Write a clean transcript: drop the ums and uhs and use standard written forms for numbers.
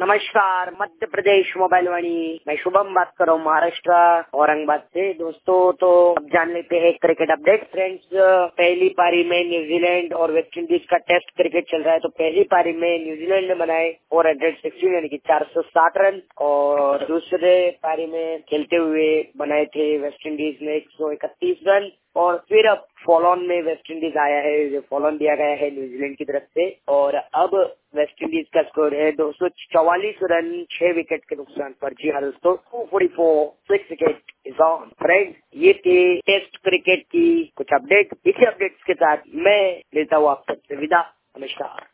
नमस्कार, मध्य प्रदेश मोबाइल वाणी। मैं शुभम बात कर रहा हूँ, महाराष्ट्र औरंगाबाद से। दोस्तों, तो अब जान लेते हैं क्रिकेट अपडेट। फ्रेंड्स, पहली पारी में न्यूजीलैंड और वेस्ट इंडीज का टेस्ट क्रिकेट चल रहा है। तो पहली पारी में न्यूजीलैंड ने बनाए 416 यानी कि 460 रन, और दूसरे पारी में खेलते हुए बनाए थे वेस्ट इंडीज ने 131 रन। और फिर अब फॉलो ऑन में वेस्ट इंडीज आया है, जो फॉलो ऑन दिया गया है न्यूजीलैंड की तरफ से। और अब वेस्ट इंडीज का स्कोर है 244 रन 6 विकेट के नुकसान पर। जी हाँ दोस्तों, 244 6 विकेट इज ऑन। फ्रेंड, ये थे टेस्ट क्रिकेट की कुछ अपडेट। इसी अपडेट्स के साथ मैं लेता हूँ आप सबसे विदा। नमस्कार।